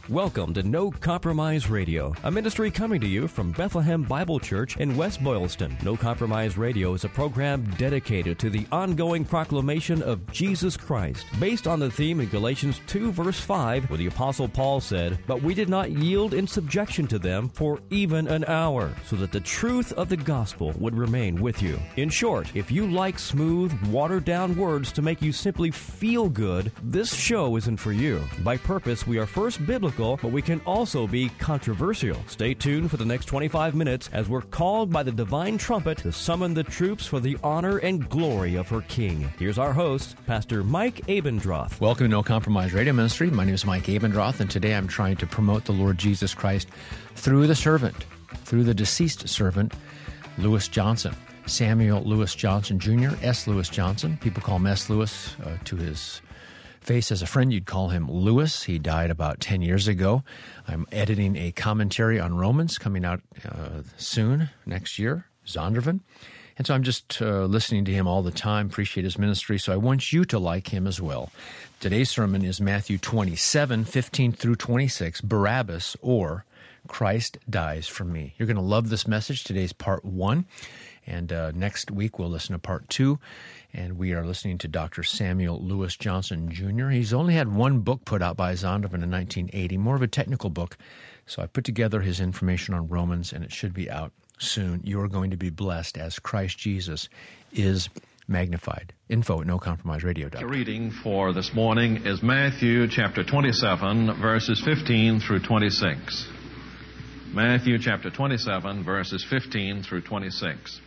Welcome to No Compromise Radio, a ministry coming to you from Bethlehem Bible Church in West Boylston. No Compromise Radio is a program dedicated to the ongoing proclamation of Jesus Christ, based on the theme in Galatians 2 verse 5, where the Apostle Paul said, "But we did not yield in subjection to them for even an hour, so that the truth of the gospel would remain with you." In short, if you like smooth, watered-down words to make you simply feel good, this show isn't for you. By purpose, we are first biblical, but we can also be controversial. Stay tuned for the next 25 minutes as we're called by the divine trumpet to summon the troops for the honor and glory of her King. Here's our host, Pastor Mike Abendroth. Welcome to No Compromise Radio Ministry. My name is Mike Abendroth, and today I'm trying to promote the Lord Jesus Christ through the servant, through the deceased servant, Lewis Johnson. Samuel Lewis Johnson Jr., S. Lewis Johnson. People call him S. Lewis. To his face as a friend, you'd call him Lewis. He died about 10 years ago. I'm editing a commentary on Romans coming out soon, next year, Zondervan. And so I'm just listening to him all the time, appreciate his ministry, so I want you to like him as well. Today's sermon is Matthew 27, 15 through 26, Barabbas, or Christ Dies for Me. You're going to love this message. Today's part 1, and next week we'll listen to part 2. And we are listening to Dr. Samuel Lewis Johnson Jr. He's only had one book put out by Zondervan in 1980, more of a technical book. So I put together his information on Romans, and it should be out soon. You are going to be blessed as Christ Jesus is magnified. Info at NoCompromiseRadio.com. The reading for this morning is Matthew chapter 27, verses 15 through 26. Matthew chapter 27, verses 15 through 26.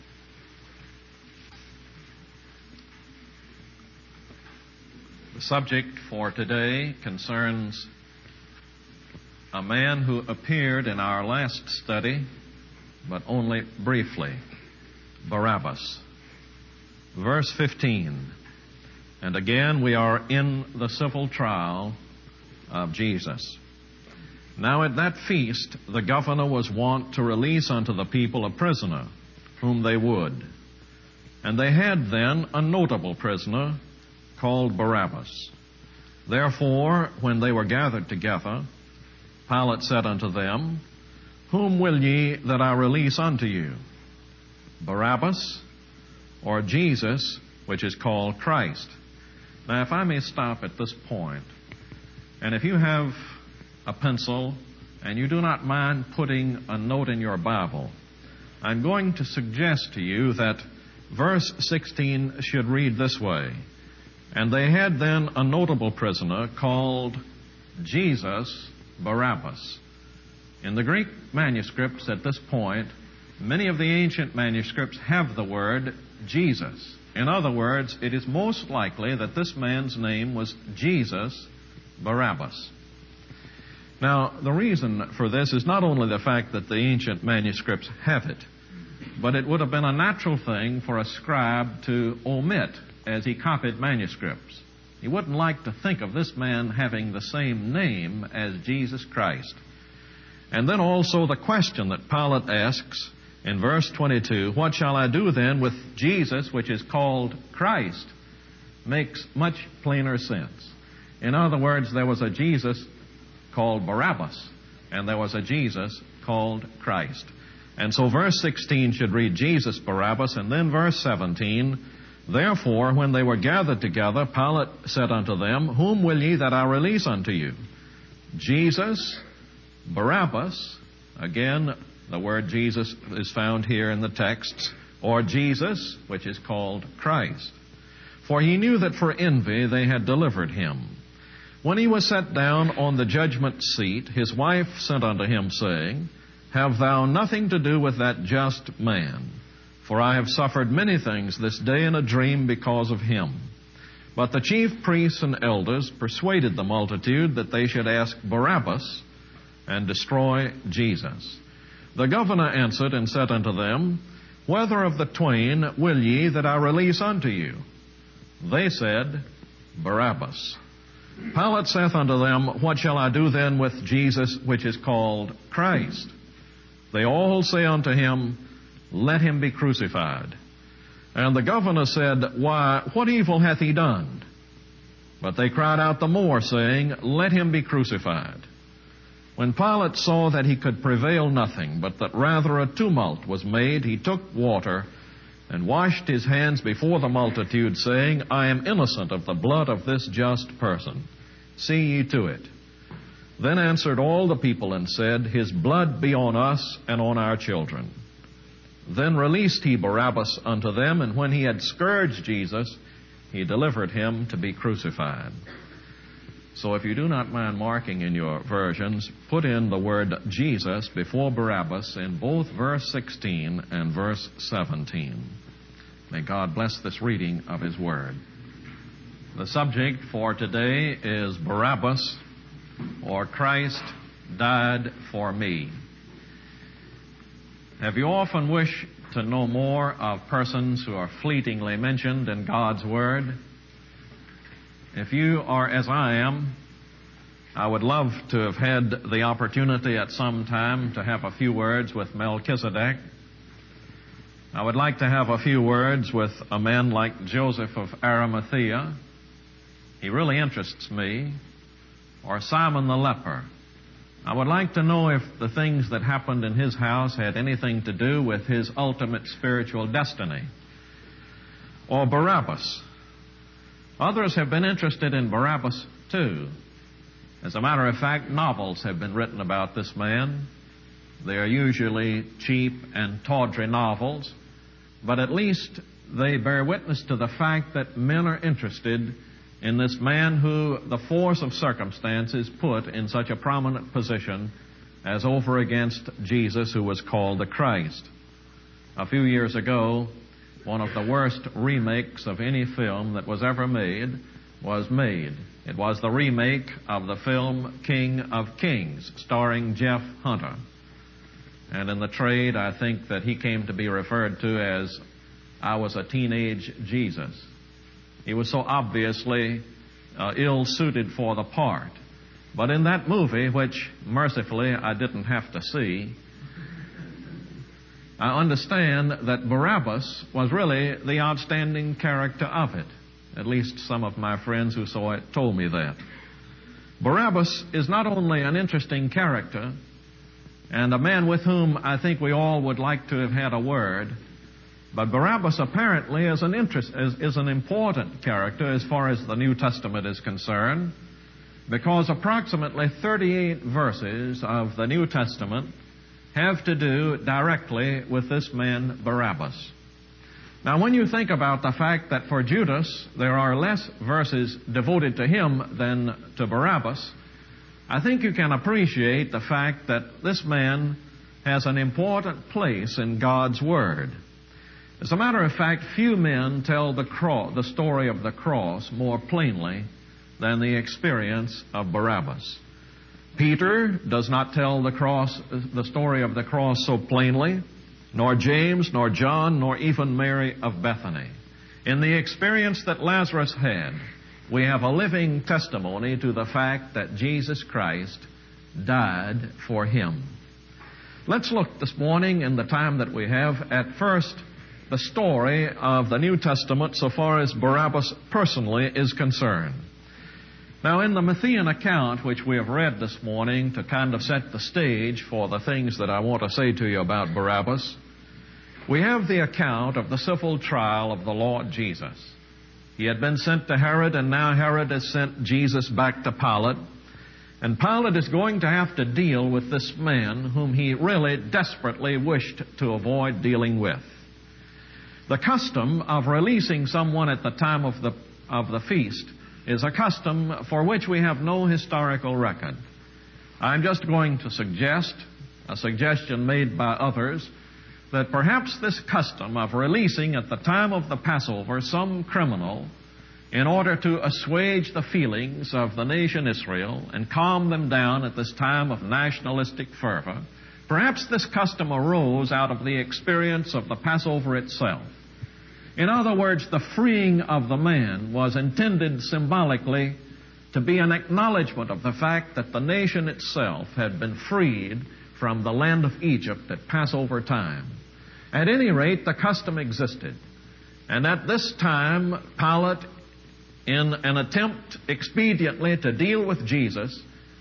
The subject for today concerns a man who appeared in our last study, but only briefly, Barabbas. Verse 15, and again we are in the civil trial of Jesus. Now at that feast the governor was wont to release unto the people a prisoner, whom they would. And they had then a notable prisoner, called Barabbas. Therefore, when they were gathered together, Pilate said unto them, Whom will ye that I release unto you, Barabbas, or Jesus, which is called Christ? Now, if I may stop at this point, and if you have a pencil and you do not mind putting a note in your Bible, I'm going to suggest to you that verse 16 should read this way. And they had then a notable prisoner called Jesus Barabbas. In the Greek manuscripts at this point, many of the ancient manuscripts have the word Jesus. In other words, it is most likely that this man's name was Jesus Barabbas. Now, the reason for this is not only the fact that the ancient manuscripts have it, but it would have been a natural thing for a scribe to omit as he copied manuscripts. He wouldn't like to think of this man having the same name as Jesus Christ. And then also the question that Pilate asks in verse 22, What shall I do then with Jesus, which is called Christ, makes much plainer sense. In other words, there was a Jesus called Barabbas, and there was a Jesus called Christ. And so verse 16 should read Jesus Barabbas, and then verse 17, Therefore, when they were gathered together, Pilate said unto them, Whom will ye that I release unto you? Jesus, Barabbas, again, the word Jesus is found here in the text, or Jesus, which is called Christ. For he knew that for envy they had delivered him. When he was set down on the judgment seat, his wife sent unto him, saying, Have thou nothing to do with that just man? For I have suffered many things this day in a dream because of him. But the chief priests and elders persuaded the multitude that they should ask Barabbas and destroy Jesus. The governor answered and said unto them, Whether of the twain will ye that I release unto you? They said, Barabbas. Pilate saith unto them, What shall I do then with Jesus, which is called Christ? They all say unto him, Let him be crucified. And the governor said, Why, what evil hath he done? But they cried out the more, saying, Let him be crucified. When Pilate saw that he could prevail nothing, but that rather a tumult was made, he took water and washed his hands before the multitude, saying, I am innocent of the blood of this just person. See ye to it. Then answered all the people and said, His blood be on us and on our children. Then released he Barabbas unto them, and when he had scourged Jesus, he delivered him to be crucified. So if you do not mind marking in your versions, put in the word Jesus before Barabbas in both verse 16 and verse 17. May God bless this reading of His Word. The subject for today is Barabbas, or Christ died for me. Have you often wished to know more of persons who are fleetingly mentioned in God's Word? If you are as I am, I would love to have had the opportunity at some time to have a few words with Melchizedek. I would like to have a few words with a man like Joseph of Arimathea. He really interests me. Or Simon the leper. I would like to know if the things that happened in his house had anything to do with his ultimate spiritual destiny. Or Barabbas. Others have been interested in Barabbas too. As a matter of fact, novels have been written about this man. They are usually cheap and tawdry novels, but at least they bear witness to the fact that men are interested in this man who the force of circumstances put in such a prominent position as over against Jesus, who was called the Christ. A few years ago, one of the worst remakes of any film that was ever made was made. It was the remake of the film King of Kings, starring Jeff Hunter. And in the trade, I think that he came to be referred to as I was a teenage Jesus. He was so obviously ill-suited for the part. But in that movie, which mercifully I didn't have to see, I understand that Barabbas was really the outstanding character of it. At least some of my friends who saw it told me that. Barabbas is not only an interesting character and a man with whom I think we all would like to have had a word, but Barabbas apparently is an important character as far as the New Testament is concerned, because approximately 38 verses of the New Testament have to do directly with this man Barabbas. Now, when you think about the fact that for Judas there are less verses devoted to him than to Barabbas, I think you can appreciate the fact that this man has an important place in God's Word. As a matter of fact, few men tell the story of the cross more plainly than the experience of Barabbas. Peter does not tell the story of the cross so plainly, nor James, nor John, nor even Mary of Bethany. In the experience that Lazarus had, we have a living testimony to the fact that Jesus Christ died for him. Let's look this morning, in the time that we have, at first the story of the New Testament so far as Barabbas personally is concerned. Now, in the Matthean account, which we have read this morning to kind of set the stage for the things that I want to say to you about Barabbas, we have the account of the civil trial of the Lord Jesus. He had been sent to Herod, and now Herod has sent Jesus back to Pilate. And Pilate is going to have to deal with this man whom he really desperately wished to avoid dealing with. The custom of releasing someone at the time of the feast is a custom for which we have no historical record. I'm just going to suggest, a suggestion made by others, that perhaps this custom of releasing at the time of the Passover some criminal in order to assuage the feelings of the nation Israel and calm them down at this time of nationalistic fervor, perhaps this custom arose out of the experience of the Passover itself. In other words, the freeing of the man was intended symbolically to be an acknowledgement of the fact that the nation itself had been freed from the land of Egypt at Passover time. At any rate, the custom existed. And at this time, Pilate, in an attempt expediently to deal with Jesus,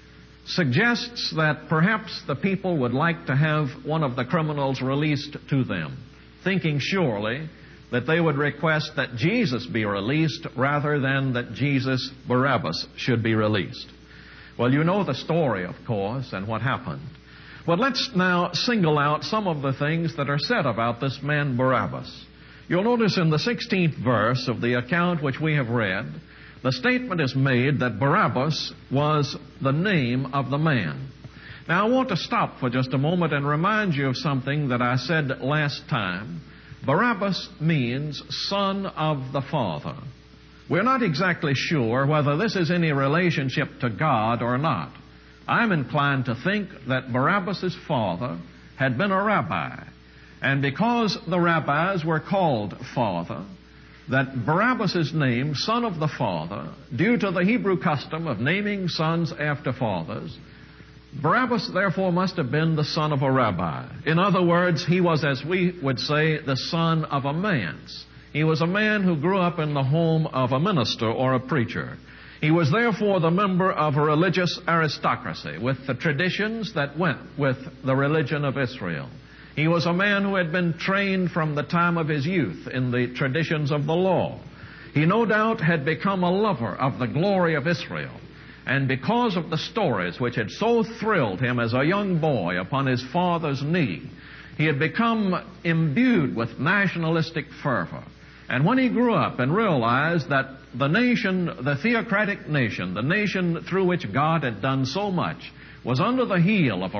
suggests that perhaps the people would like to have one of the criminals released to them, thinking surely that they would request that Jesus be released rather than that Jesus Barabbas should be released. Well, you know the story, of course, and what happened. But let's now single out some of the things that are said about this man Barabbas. You'll notice in the 16th verse of the account which we have read, the statement is made that Barabbas was the name of the man. Now, I want to stop for just a moment and remind you of something that I said last time. Barabbas means son of the Father. We're not exactly sure whether this is any relationship to God or not. I'm inclined to think that Barabbas' father had been a rabbi. And because the rabbis were called father, that Barabbas' name, son of the father, due to the Hebrew custom of naming sons after fathers, Barabbas therefore must have been the son of a rabbi. In other words, he was, as we would say, the son of a manse. He was a man who grew up in the home of a minister or a preacher. He was therefore the member of a religious aristocracy with the traditions that went with the religion of Israel. He was a man who had been trained from the time of his youth in the traditions of the law. He no doubt had become a lover of the glory of Israel. And because of the stories which had so thrilled him as a young boy upon his father's knee, he had become imbued with nationalistic fervor. And when he grew up and realized that the nation, the theocratic nation, the nation through which God had done so much, was under the heel of a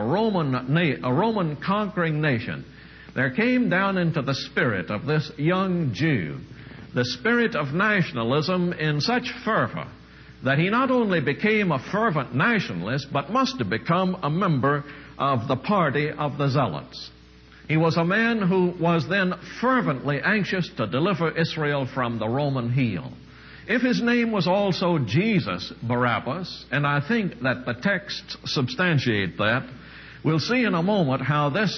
Roman conquering nation, there came down into the spirit of this young Jew the spirit of nationalism in such fervor that he not only became a fervent nationalist, but must have become a member of the party of the Zealots. He was a man who was then fervently anxious to deliver Israel from the Roman heel. If his name was also Jesus Barabbas, and I think that the texts substantiate that, we'll see in a moment how this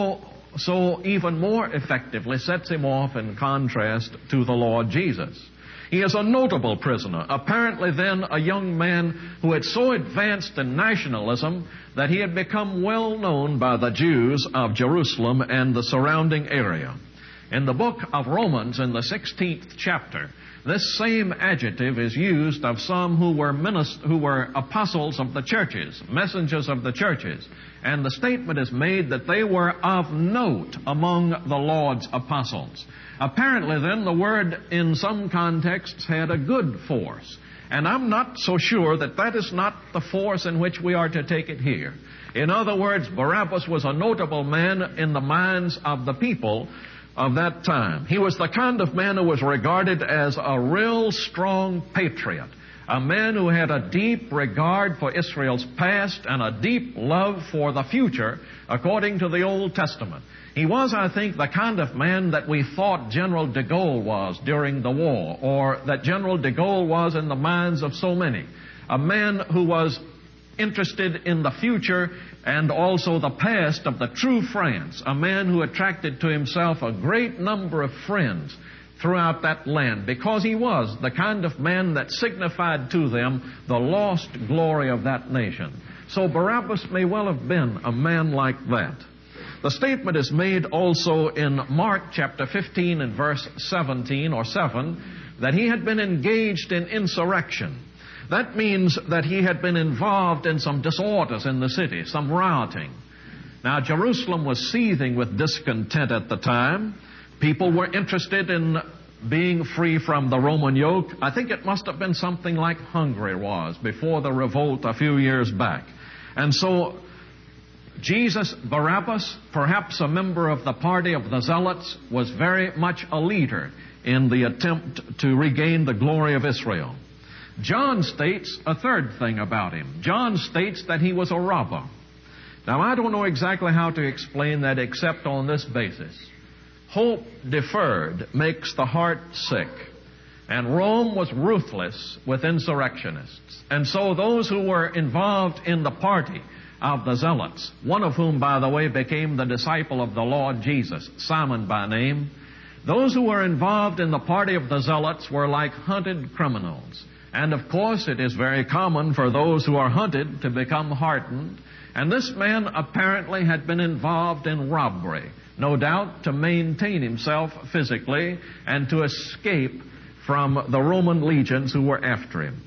so even more effectively sets him off in contrast to the Lord Jesus. He is a notable prisoner, apparently then a young man who had so advanced in nationalism that he had become well known by the Jews of Jerusalem and the surrounding area. In the book of Romans, in the 16th chapter, this same adjective is used of some who were apostles of the churches, messengers of the churches. And the statement is made that they were of note among the Lord's apostles. Apparently, then, the word in some contexts had a good force. And I'm not so sure that that is not the force in which we are to take it here. In other words, Barabbas was a notable man in the minds of the people of that time. He was the kind of man who was regarded as a real strong patriot, a man who had a deep regard for Israel's past and a deep love for the future, according to the Old Testament. He was, I think, the kind of man that we thought General de Gaulle was during the war, or that General de Gaulle was in the minds of so many. A man who was interested in the future and also the past of the true France, a man who attracted to himself a great number of friends throughout that land, because he was the kind of man that signified to them the lost glory of that nation. So Barabbas may well have been a man like that. The statement is made also in Mark chapter 15 and verse 17 or 7 that he had been engaged in insurrection. That means that he had been involved in some disorders in the city, some rioting. Now, Jerusalem was seething with discontent at the time. People were interested in being free from the Roman yoke. I think it must have been something like Hungary was before the revolt a few years back. And so Jesus Barabbas, perhaps a member of the party of the Zealots, was very much a leader in the attempt to regain the glory of Israel. John states a third thing about him. John states that he was a robber. Now, I don't know exactly how to explain that except on this basis. Hope deferred makes the heart sick. And Rome was ruthless with insurrectionists. And so those who were involved in the party of the Zealots, one of whom, by the way, became the disciple of the Lord Jesus, Simon by name, those who were involved in the party of the Zealots were like hunted criminals. And of course, it is very common for those who are hunted to become hardened. And this man apparently had been involved in robbery, no doubt to maintain himself physically and to escape from the Roman legions who were after him.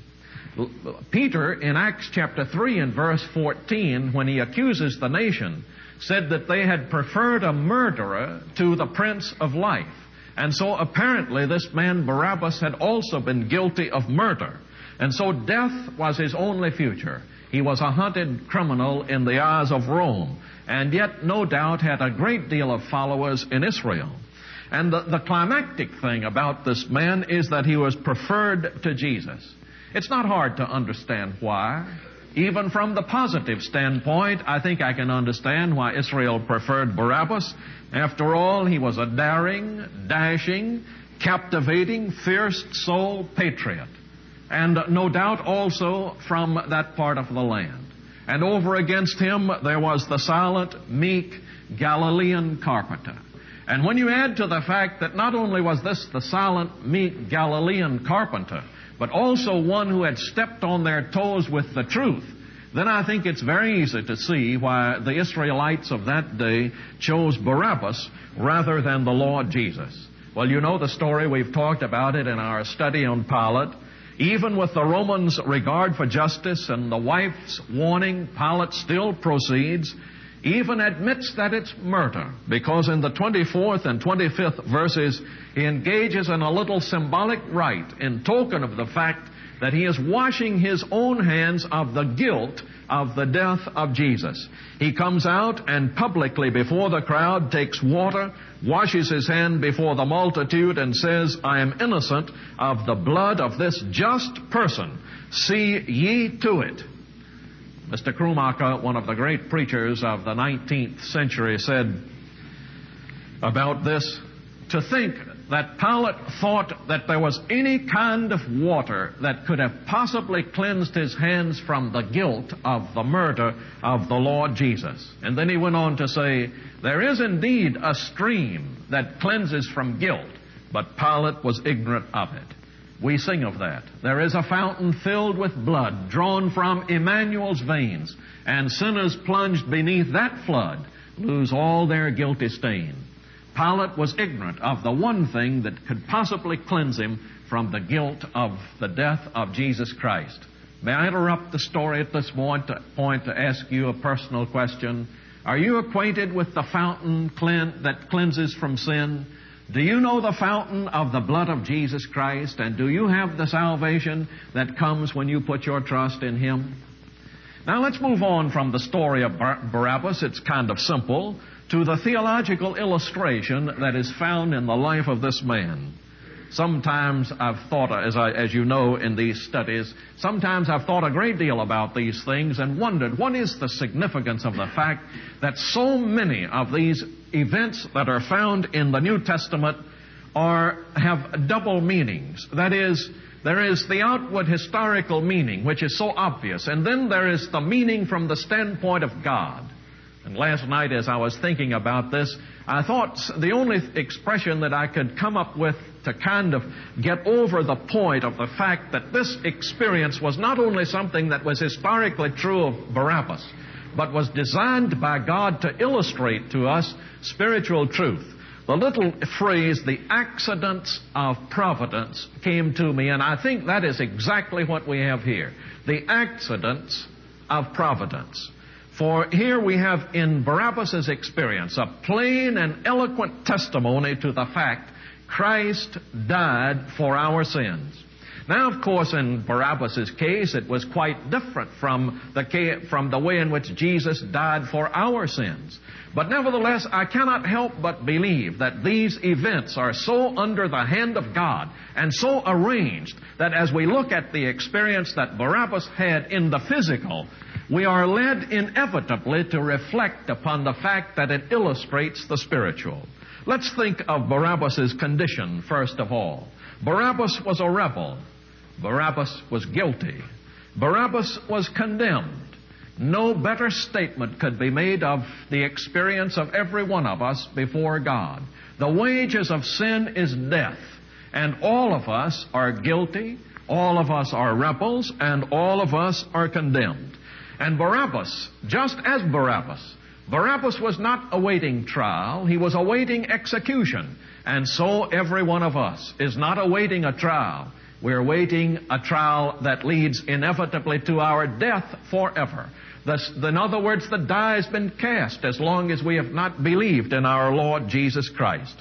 Peter, in Acts chapter 3 and verse 14, when he accuses the nation, said that they had preferred a murderer to the Prince of Life. And so apparently this man Barabbas had also been guilty of murder. And so death was his only future. He was a hunted criminal in the eyes of Rome, and yet no doubt had a great deal of followers in Israel. And the climactic thing about this man is that he was preferred to Jesus. It's not hard to understand why. Even from the positive standpoint, I think I can understand why Israel preferred Barabbas. After all, he was a daring, dashing, captivating, fierce-souled patriot. And no doubt also from that part of the land. And over against him, there was the silent, meek Galilean carpenter. And when you add to the fact that not only was this the silent, meek Galilean carpenter, but also one who had stepped on their toes with the truth, then I think it's very easy to see why the Israelites of that day chose Barabbas rather than the Lord Jesus. Well, you know the story. We've talked about it in our study on Pilate. Even with the Romans' regard for justice and the wife's warning, Pilate still proceeds, even admits that it's murder, because in the 24th and 25th verses, he engages in a little symbolic rite in token of the fact that he is washing his own hands of the guilt of the death of Jesus. He comes out and publicly before the crowd takes water, washes his hand before the multitude, and says, I am innocent of the blood of this just person. See ye to it. Mr. Krummacher, one of the great preachers of the 19th century, said about this, to think that Pilate thought that there was any kind of water that could have possibly cleansed his hands from the guilt of the murder of the Lord Jesus. And then he went on to say, there is indeed a stream that cleanses from guilt, but Pilate was ignorant of it. We sing of that. There is a fountain filled with blood drawn from Emmanuel's veins, and sinners plunged beneath that flood lose all their guilty stain. Pilate was ignorant of the one thing that could possibly cleanse him from the guilt of the death of Jesus Christ. May I interrupt the story at this point to ask you a personal question? Are you acquainted with the fountain that cleanses from sin? Do you know the fountain of the blood of Jesus Christ? And do you have the salvation that comes when you put your trust in Him? Now let's move on from the story of Barabbas. It's kind of simple. To the theological illustration that is found in the life of this man. Sometimes I've thought, as you know in these studies, sometimes I've thought a great deal about these things and wondered what is the significance of the fact that so many of these events that are found in the New Testament have double meanings. That is, there is the outward historical meaning, which is so obvious, and then there is the meaning from the standpoint of God. And last night, as I was thinking about this, I thought the only expression that I could come up with to kind of get over the point of the fact that this experience was not only something that was historically true of Barabbas, but was designed by God to illustrate to us spiritual truth. The little phrase, the accidents of providence, came to me, and I think that is exactly what we have here. The accidents of providence. For here we have in Barabbas' experience a plain and eloquent testimony to the fact Christ died for our sins. Now, of course, in Barabbas' case, it was quite different from the way in which Jesus died for our sins. But nevertheless, I cannot help but believe that these events are so under the hand of God and so arranged that as we look at the experience that Barabbas had in the physical, we are led inevitably to reflect upon the fact that it illustrates the spiritual. Let's think of Barabbas' condition first of all. Barabbas was a rebel. Barabbas was guilty. Barabbas was condemned. No better statement could be made of the experience of every one of us before God. The wages of sin is death, and all of us are guilty. All of us are rebels, and all of us are condemned. And Barabbas, just as Barabbas was not awaiting trial, he was awaiting execution. And so every one of us is not awaiting a trial. We're awaiting a trial that leads inevitably to our death forever. In other words, the die has been cast as long as we have not believed in our Lord Jesus Christ.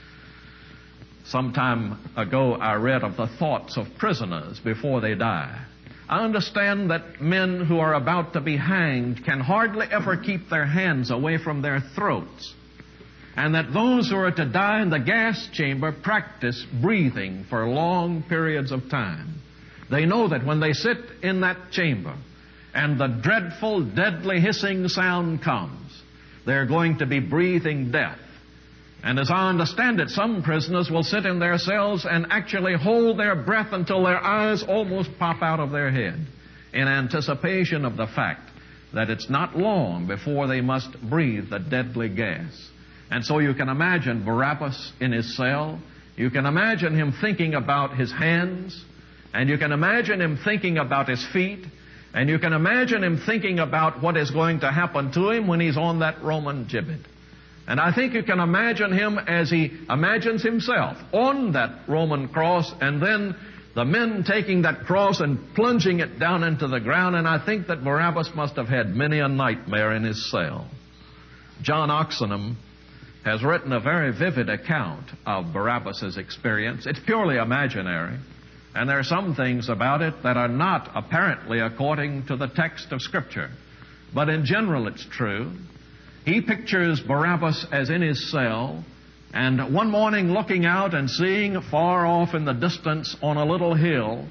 Some time ago, I read of the thoughts of prisoners before they die. I understand that men who are about to be hanged can hardly ever keep their hands away from their throats, and that those who are to die in the gas chamber practice breathing for long periods of time. They know that when they sit in that chamber and the dreadful, deadly hissing sound comes, they're going to be breathing death. And as I understand it, some prisoners will sit in their cells and actually hold their breath until their eyes almost pop out of their head in anticipation of the fact that it's not long before they must breathe the deadly gas. And so you can imagine Barabbas in his cell. You can imagine him thinking about his hands, and you can imagine him thinking about his feet, and you can imagine him thinking about what is going to happen to him when he's on that Roman gibbet. And I think you can imagine him as he imagines himself on that Roman cross, and then the men taking that cross and plunging it down into the ground. And I think that Barabbas must have had many a nightmare in his cell. John Oxenham has written a very vivid account of Barabbas' experience. It's purely imaginary, and there are some things about it that are not apparently according to the text of Scripture. But in general, it's true. He pictures Barabbas as in his cell, and one morning looking out and seeing far off in the distance on a little hill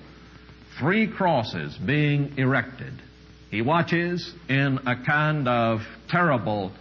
3 crosses being erected. He watches in a kind of terrible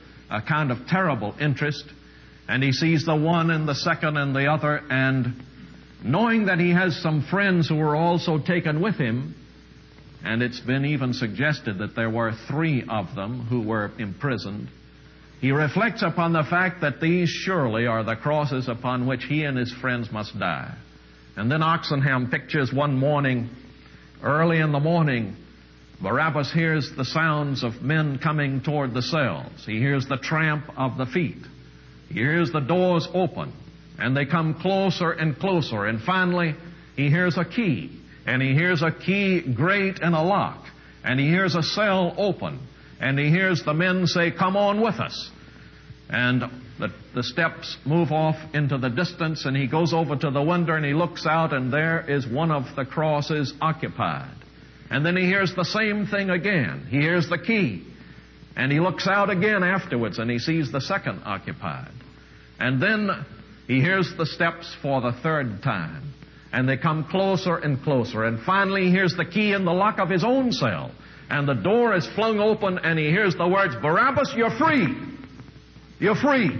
interest, and he sees the one and the second and the other, and knowing that he has some friends who were also taken with him, and it's been even suggested that there were 3 of them who were imprisoned, he reflects upon the fact that these surely are the crosses upon which he and his friends must die. And then Oxenham pictures one morning, early in the morning, Barabbas hears the sounds of men coming toward the cells. He hears the tramp of the feet. He hears the doors open, and they come closer and closer. And finally, he hears a key, and he hears a key grate in a lock, and he hears a cell open. And he hears the men say, "Come on with us." And the steps move off into the distance, and he goes over to the window and he looks out, and there is one of the crosses occupied. And then he hears the same thing again. He hears the key. And he looks out again afterwards, and he sees the second occupied. And then he hears the steps for the 3rd time. And they come closer and closer. And finally he hears the key in the lock of his own cell. And the door is flung open, and he hears the words, "Barabbas, you're free. You're free."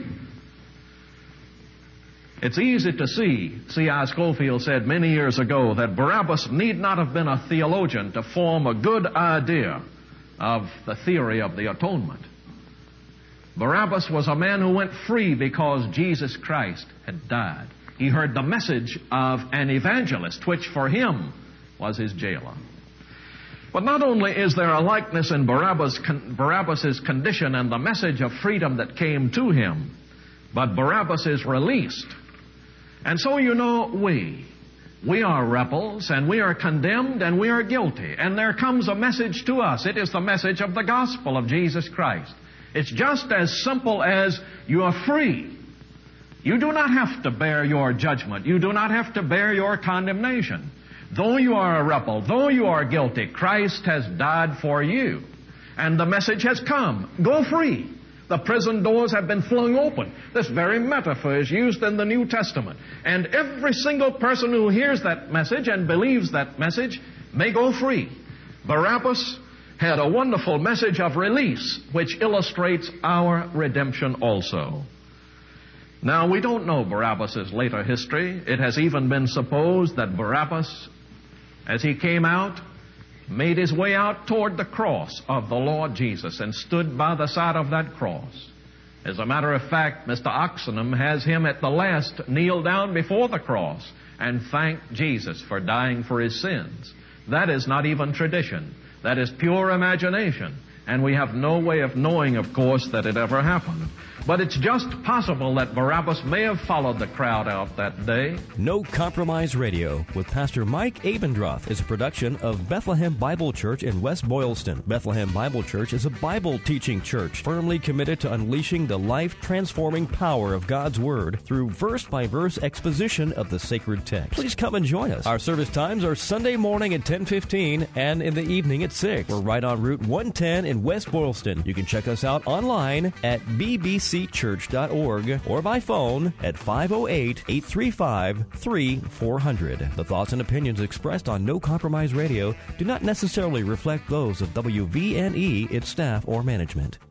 It's easy to see, C.I. Scofield said many years ago, that Barabbas need not have been a theologian to form a good idea of the theory of the atonement. Barabbas was a man who went free because Jesus Christ had died. He heard the message of an evangelist, which for him was his jailer. But not only is there a likeness in Barabbas' condition and the message of freedom that came to him, but Barabbas is released. And so you know we are rebels, and we are condemned, and we are guilty. And there comes a message to us. It is the message of the gospel of Jesus Christ. It's just as simple as you are free. You do not have to bear your judgment. You do not have to bear your condemnation. Though you are a rebel, though you are guilty, Christ has died for you. And the message has come. Go free. The prison doors have been flung open. This very metaphor is used in the New Testament. And every single person who hears that message and believes that message may go free. Barabbas had a wonderful message of release, which illustrates our redemption also. Now, we don't know Barabbas' later history. It has even been supposed that Barabbas, as he came out, made his way out toward the cross of the Lord Jesus and stood by the side of that cross. As a matter of fact, Mr. Oxenham has him at the last kneel down before the cross and thank Jesus for dying for his sins. That is not even tradition. That is pure imagination. And we have no way of knowing, of course, that it ever happened. But it's just possible that Barabbas may have followed the crowd out that day. No Compromise Radio with Pastor Mike Abendroth is a production of Bethlehem Bible Church in West Boylston. Bethlehem Bible Church is a Bible-teaching church firmly committed to unleashing the life-transforming power of God's Word through verse-by-verse exposition of the sacred text. Please come and join us. Our service times are Sunday morning at 10:15 and in the evening at 6. We're right on Route 110 in West Boylston. You can check us out online at bbcchurch.org or by phone at 508-835-3400. The thoughts and opinions expressed on No Compromise Radio do not necessarily reflect those of WVNE, its staff, or management.